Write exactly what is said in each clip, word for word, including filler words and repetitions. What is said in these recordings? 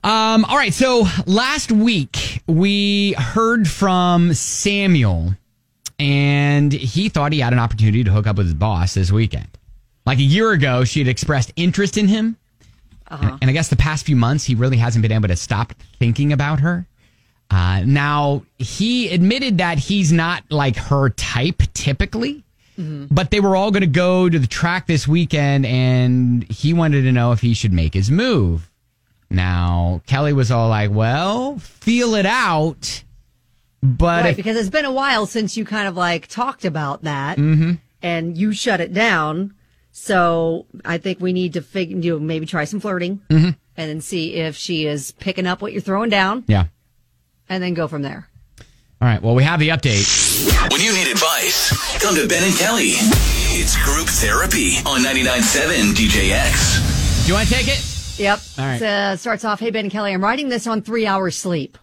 Um, all right. So last week we heard from Samuel, and he thought he had an opportunity to hook up with his boss this weekend. Like a year ago, she had expressed interest in him. Uh-huh. And, and I guess the past few months, he really hasn't been able to stop thinking about her. Uh, now, he admitted that he's not like her type typically, mm-hmm. but they were all going to go to the track this weekend, and he wanted to know if he should make his move. Now, Kelly was all like, well, feel it out. But right, if, because it's been a while since you kind of like talked about that, mm-hmm. and you shut it down. So I think we need to figure, you know, maybe try some flirting, mm-hmm. and then see if she is picking up what you're throwing down. Yeah. And then go from there. All right. Well, we have the update. When you need advice, come to Ben and Kelly. It's group therapy on ninety-nine point seven D J X. Do you want to take it? Yep. All right. It uh, starts off, hey, Ben and Kelly, I'm writing this on three hours sleep.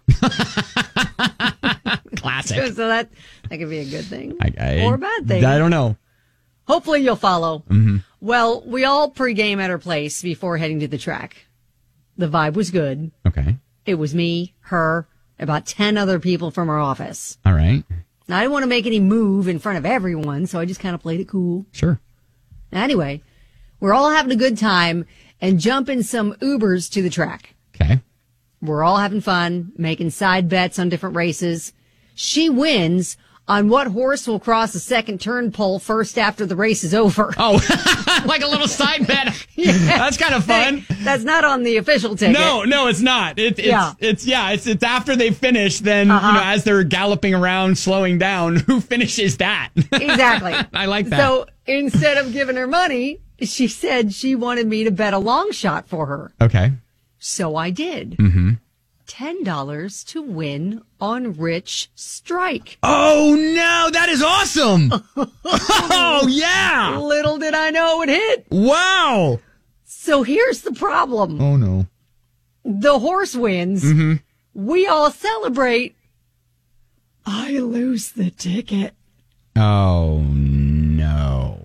Classic. So that, that could be a good thing I, I, or a bad thing. I don't know. Hopefully you'll follow. Mm-hmm. Well, we all pregame at her place before heading to the track. The vibe was good. Okay. It was me, her, about ten other people from our office. All right. Now, I didn't want to make any move in front of everyone, so I just kind of played it cool. Sure. Anyway, we're all having a good time and jump in some Ubers to the track. Okay. We're all having fun, making side bets on different races. She wins on what horse will cross the second turn pole first after the race is over. Oh, like a little side bet. Yeah. That's kind of fun. Hey, that's not on the official ticket. No, no, it's not. It, it's, yeah. it's, yeah, it's, it's after they finish, then, uh-huh. you know, as they're galloping around, slowing down, who finishes that? Exactly. I like that. So instead of giving her money, she said she wanted me to bet a long shot for her. Okay. So I did. Mm-hmm. ten dollars to win on Rich Strike. Oh, no, that is awesome. Oh, yeah. Little did I know it would hit. Wow. So here's the problem. Oh, no. The horse wins. Mm-hmm. We all celebrate. I lose the ticket. Oh, no.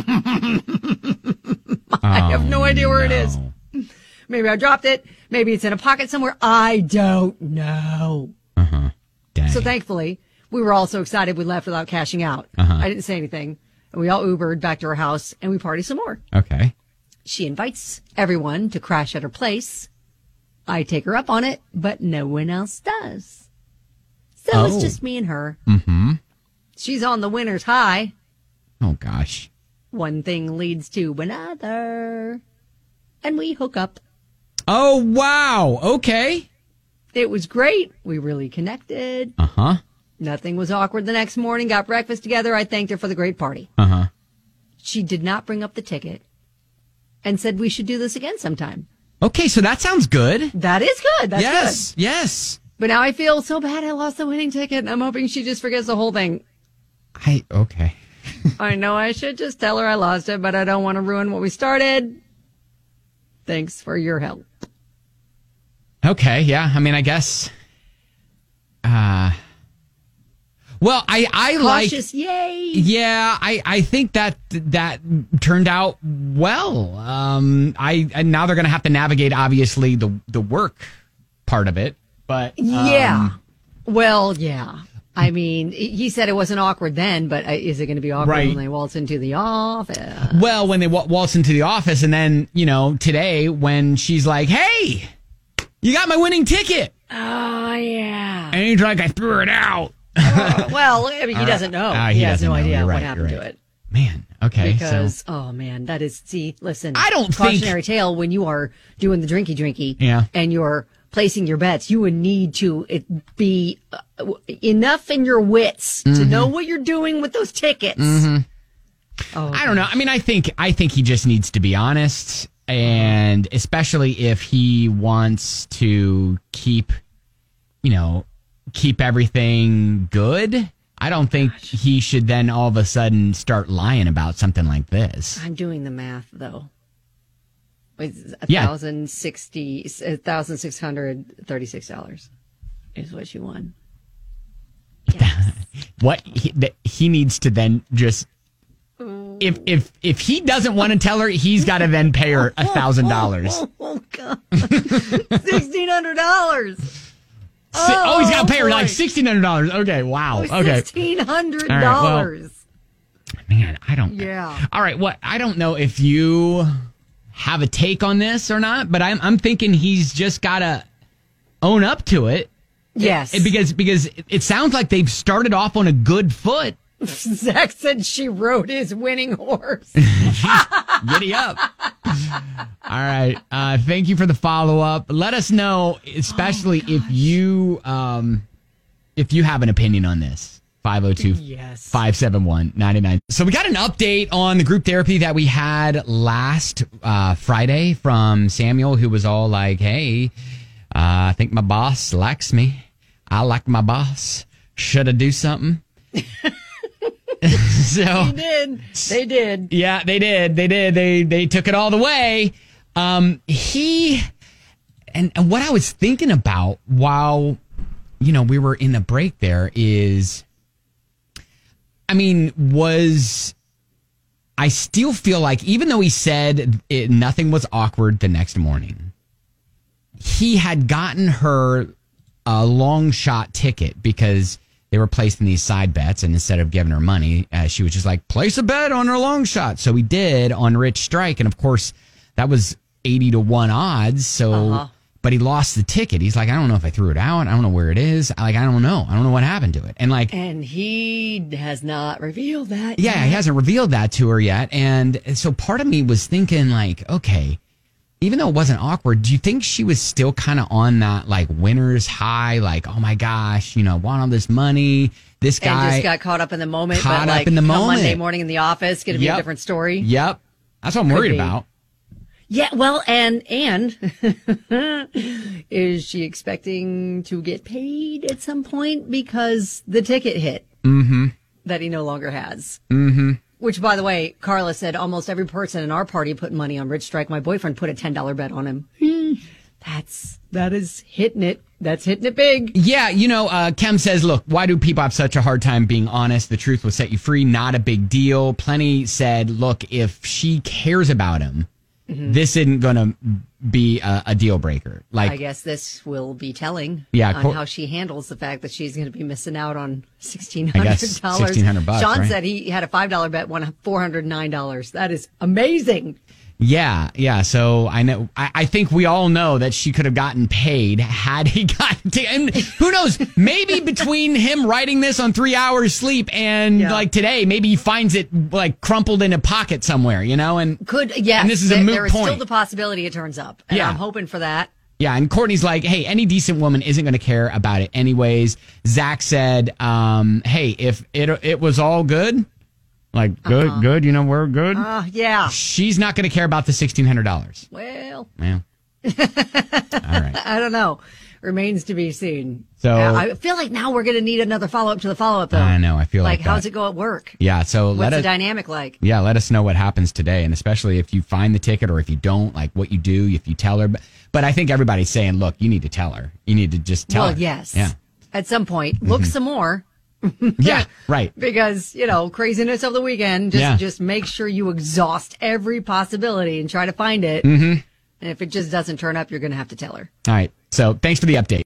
I have no idea where no. it is. Maybe I dropped it. Maybe it's in a pocket somewhere. I don't know. Uh-huh. Dang. So thankfully, we were all so excited we left without cashing out. Uh-huh. I didn't say anything. And we all Ubered back to her house and we partied some more. Okay. She invites everyone to crash at her place. I take her up on it, but no one else does. So Oh. it's just me and her. Mm-hmm. She's on the winner's high. Oh, gosh. One thing leads to another. And we hook up. Oh, wow. Okay. It was great. We really connected. Uh-huh. Nothing was awkward the next morning. Got breakfast together. I thanked her for the great party. Uh-huh. She did not bring up the ticket and said we should do this again sometime. Okay, so that sounds good. That is good. That's yes, good. yes. But now I feel so bad I lost the winning ticket. I'm hoping she just forgets the whole thing. I, okay. I know I should just tell her I lost it, but I don't want to ruin what we started. Thanks for your help. Okay, yeah. I mean, I guess. Uh, well, I, I like. Cautious, yay. Yeah, I, I think that that turned out well. Um, I and now they're going to have to navigate, obviously, the the work part of it. But um, yeah, well, yeah. I mean, he said it wasn't awkward then, but is it going to be awkward right. when they waltz into the office? Well, when they w- waltz into the office, and then you know today when she's like, "Hey, you got my winning ticket." Oh yeah. And he's like, "I threw it out." uh, well, I mean, he Uh, doesn't know. uh, he, he has doesn't no know. idea You're what right, happened you're to right. it. Man, okay. Because, so. oh man, that is, see, listen. I don't cautionary think... tale when you are doing the drinky drinky yeah. and you're placing your bets, you would need to it be uh, enough in your wits mm-hmm. to know what you're doing with those tickets. Mm-hmm. Oh, I don't know. I mean, I think I think he just needs to be honest, and especially if he wants to keep, you know, keep everything good. I don't think Gosh. he should then all of a sudden start lying about something like this. I'm doing the math though. It's a yeah. thousand sixty, a thousand six hundred thirty-six dollars is what you won. Yes. What he, that he needs to then just if if if he doesn't want to tell her, he's got to then pay her a thousand dollars. Oh God, sixty nine hundred dollars. Si- oh, he's got to pay her boy. like sixteen hundred dollars. Okay, wow. Okay. sixteen hundred All dollars. right, well, man, I don't. Yeah. All right. What? I don't know if you have a take on this or not, but I'm I'm thinking he's just got to own up to it. Yes. It- because because it sounds like they've started off on a good foot. Zach said she rode his winning horse. Giddy up. All right. Uh, thank you for the follow up. Let us know, especially Oh, if you um, if you have an opinion on this. five oh two, Yes. five seven one, nine nine. So we got an update on the group therapy that we had last uh, Friday from Samuel, who was all like, hey, uh, I think my boss likes me. I like my boss. Should I do something? So They did. They did. yeah, they did. They did. They they took it all the way. Um, he and, and what I was thinking about while you know we were in the break there is, I mean, was I still feel like even though he said it, nothing was awkward the next morning, he had gotten her a long shot ticket because they were placing these side bets, and instead of giving her money, uh, she was just like, place a bet on her long shot. So we did on Rich Strike, and of course, that was eighty to one odds. So, Uh-huh. but he lost the ticket. He's like, I don't know if I threw it out. I don't know where it is. Like, I don't know. I don't know what happened to it. And like, And he has not revealed that. yeah, yet. he hasn't revealed that to her yet. And so part of me was thinking, like, okay, even though it wasn't awkward, do you think she was still kind of on that like winner's high? Like, oh my gosh, you know, I want all this money. This And guy just got caught up in the moment. Caught but up like, in the come moment. Monday morning in the office, going to be Yep. a different story. Yep, that's what I'm worried be. about. Yeah, well, and and is she expecting to get paid at some point because the ticket hit Mm-hmm. that he no longer has? Mm-hmm. Which, by the way, Carla said almost every person in our party put money on Rich Strike. My boyfriend put a ten dollar bet on him. That's that is hitting it. That's hitting it big. Yeah, you know, uh, Kem says, look, why do people have such a hard time being honest? The truth will set you free. Not a big deal. Plenty said, look, if she cares about him, Mm-hmm. this isn't going to be a, a deal breaker. Like, I guess this will be telling Yeah, on co- how she handles the fact that she's going to be missing out on sixteen I hundred guess dollars. sixteen hundred bucks, Sean right? said he had a five dollar bet, won four hundred nine dollars. That is amazing. yeah, yeah. So I know, I, I think we all know that she could have gotten paid had he gotten to, and who knows, maybe between him writing this on three hours sleep and Yeah. like today, maybe he finds it like crumpled in a pocket somewhere, you know, and Could yes, And this is a there, moot there is still point. the possibility it turns up, and Yeah. I'm hoping for that. yeah, and Courtney's like, hey, any decent woman isn't going to care about it anyways. Zach said, um, hey, if it it was all good, like good, Uh-huh. good, you know, we're good. Uh, yeah. She's not going to care about the sixteen hundred dollars. Well, Yeah. All right. I don't know. Remains to be seen. So- Uh, I feel like now we're going to need another follow up to the follow up, though. I know. I feel like, Like, how's that. it go at work? Yeah. So What's let the us. dynamic like? Yeah, let us know what happens today, and especially if you find the ticket or if you don't, like what you do, if you tell her. But, but I think everybody's saying, look, you need to tell her. You need to just tell Well, her. yes. Yeah. At some point, look some more. Yeah. Right. Because, you know, craziness of the weekend, just Yeah. just make sure you exhaust every possibility and try to find it. Mm-hmm. And if it just doesn't turn up, you're going to have to tell her. All right. So thanks for the update.